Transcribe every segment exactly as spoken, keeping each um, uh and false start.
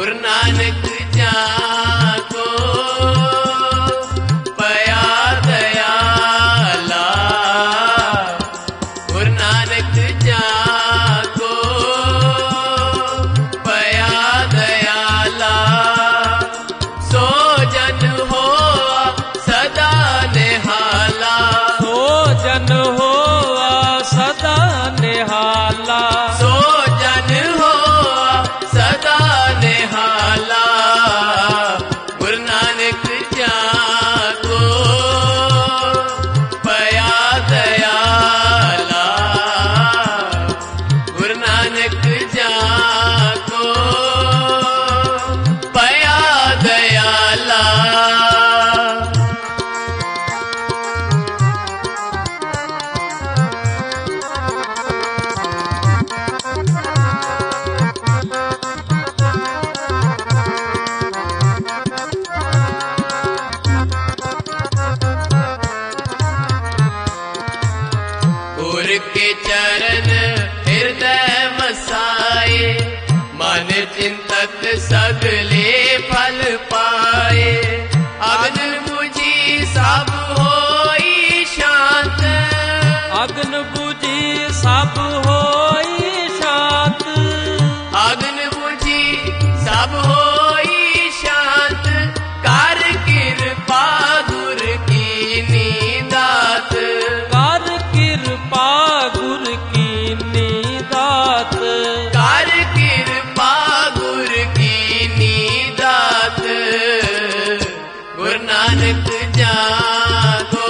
गुरु नानक जाको पया दयाला, गुरु नानक जाको पया दयाला, सो जन हो सदा निहाला, सो जन हो सदा निहाला, सो जन हो सदा निहाला, गुरु नानक जाको पया दयाला, गुरु नानक जाको पया दयाला। गुरु के चरण हृदय बसाए, मन चिंतत सगले फल पाए, अग्न बुझी सब होई शांत, अग्न बुझी सब होई शांत, अग्न बुझी सब होई शांत, कर कृपा गुरु की नीदात, कर कृपा गुरु की नीदात, कर कृपा गुरु की नीदात, गुरु नानक जाको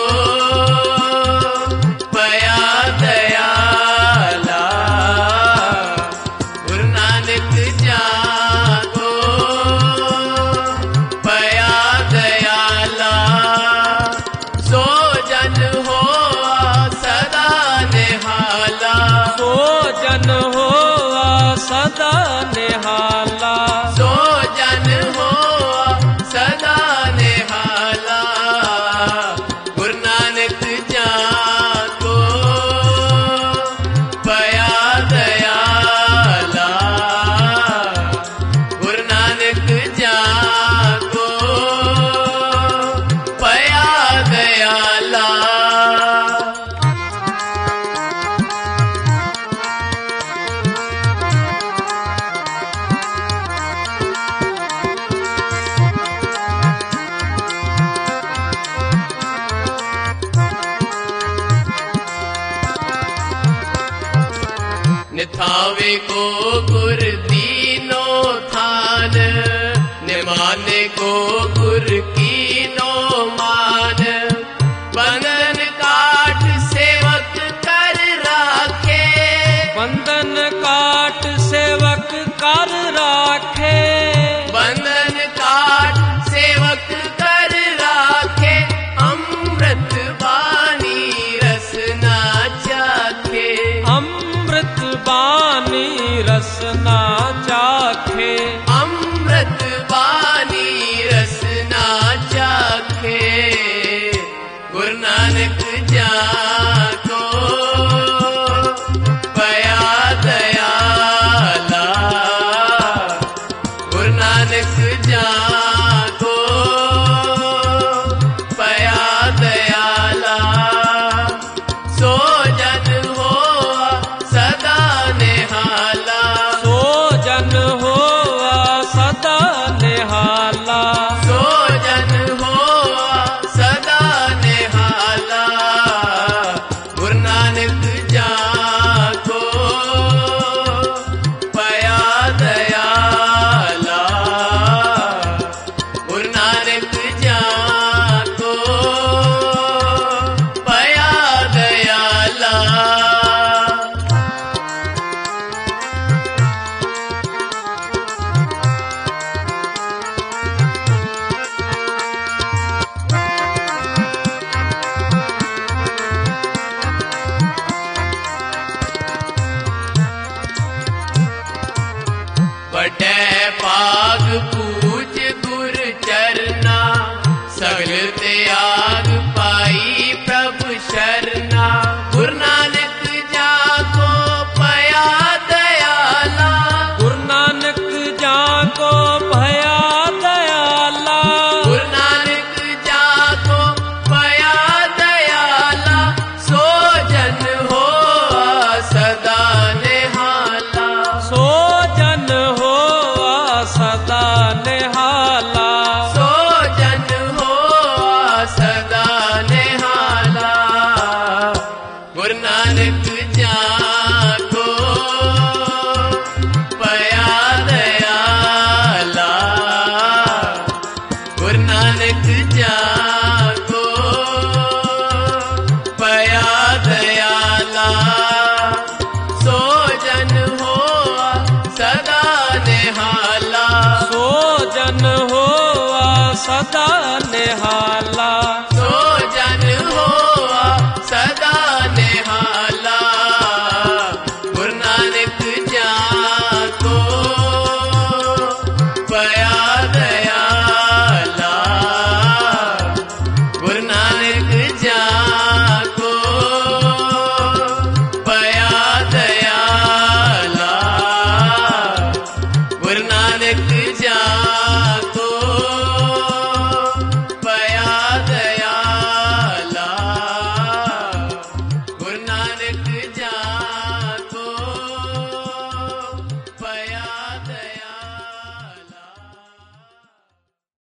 पया दयाला, गुरु नानक जाको पया दयाला, सो जन हो सदा निहाला, सो जन हो सदा निहाला, सो जन हो सदा निहाला, गुरु नानक जाको पया दयाला, गुरु नानक जाको पया दयाला। निथावे को गुर दीनो थान, निमाने को गुर कीनो मान, बंधन काट सेवक कर राखे, बंधन काट सेवक कर राखे, बंधन काट सेवक कर राखे, अमृत बानी रसना चाखे, अमृत बानी रसना चाखे, अमृत बानी रसना चाखे, गुरु नानक जाको पया दयाला, गुरु नानक जाको पया दयाला, सो जन हो सदा निहाला, सो जन हो सदा निहाला, सो जन हो सदा निहाला, गुरु नानक जाको पया दयाला, गुरु नानक जाको पया दयाला। बटे पाग पूज गुर चरना, सगल त्याग पाई प्रभु शरणा, गुरु नानक जाको पया दयाला, गुरु नानक जाको निहाला सो जन होआ सदा निहाला सो जन होआ सदा निहाला गुरु नानक जाको पया दयाला गुरु नानक जाको पया दयाला गुरु नानक जाको पया दयाला गुरु नानक